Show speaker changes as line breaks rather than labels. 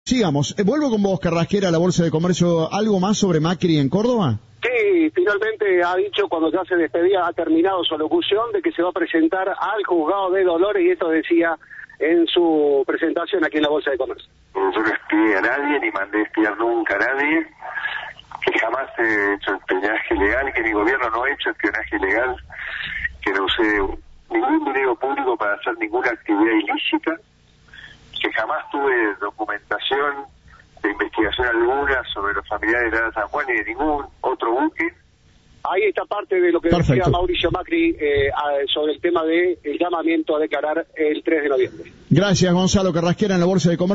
Sigamos. Vuelvo con vos, Carrasquera, a la Bolsa de Comercio. ¿Algo más sobre Macri en Córdoba?
Sí, finalmente ha dicho, cuando ya se despedía, ha terminado su alocución, de que se va a presentar al juzgado de Dolores, y esto decía en su presentación aquí en la Bolsa de Comercio.
Yo no espié a nadie, ni mandé espiar nunca a nadie, que jamás he hecho espionaje legal, que mi gobierno no ha hecho espionaje legal, que no usé ningún dinero público para hacer ninguna actividad ilícita, que jamás tuve documentación de investigación alguna sobre los familiares de Ana San Juan ni de ningún otro buque.
Ahí está parte de lo que decía Mauricio Macri sobre el tema del llamamiento a declarar el 3 de noviembre.
Gracias, Gonzalo Carrasquera, en la Bolsa de Comercio.